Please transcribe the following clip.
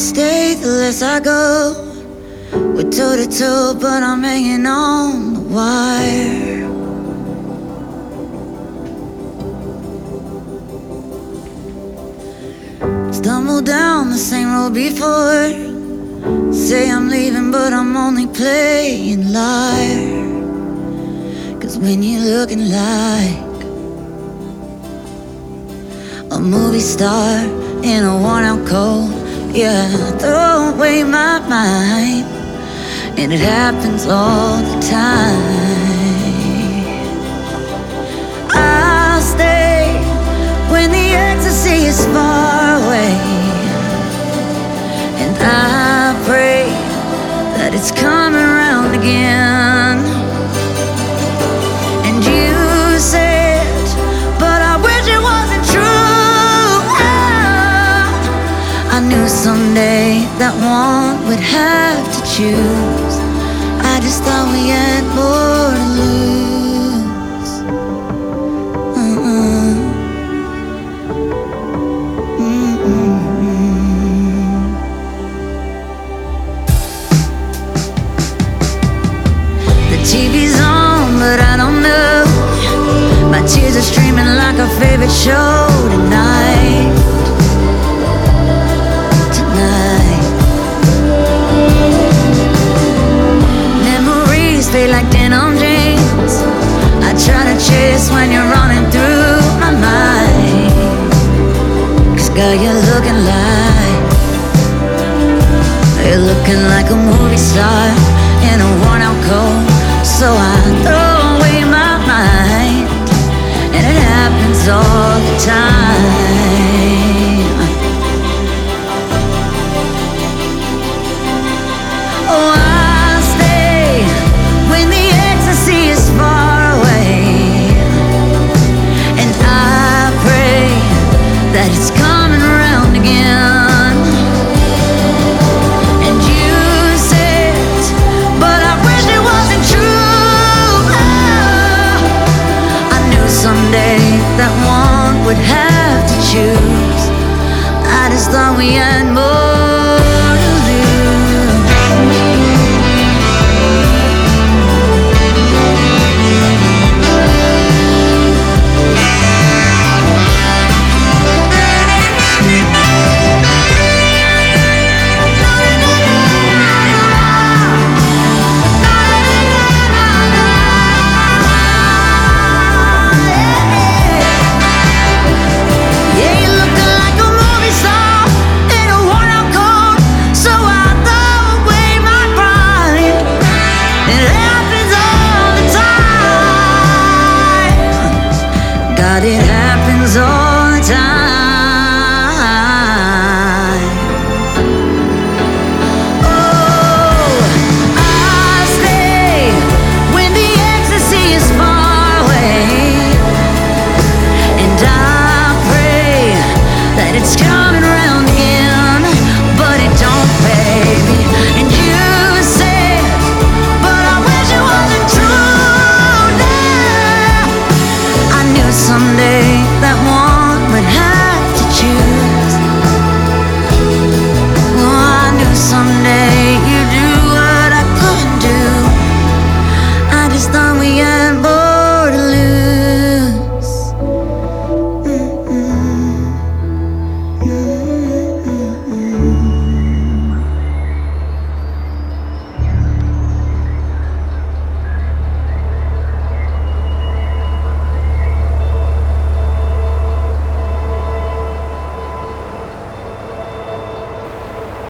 stay the less I go. We're toe to toe, but I'm hanging on the wire. Stumble down the same road before. Say I'm leaving, but I'm only playing liar. 'Cause when you're looking like a movie star in a worn-out coat, yeah, I throw away my mind, and it happens all the time. I'll stay when the ecstasy is far away, and I pray that it's coming around again. And you said, but I wish it wasn't true. I knew someday that one would have to choose. I just thought we had more to lose. The TV's on, but I don't know. My tears are streaming like our favorite show tonight. Fade like denim jeans. I try to chase when you're running through my mind. 'Cause girl, you're looking like a movie star in a worn-out coat. So I throw away my mind, and it happens all the time. Oh, that it's coming around again. And you said, but I wish it wasn't true. I knew someday that one would have to choose. I just thought we had more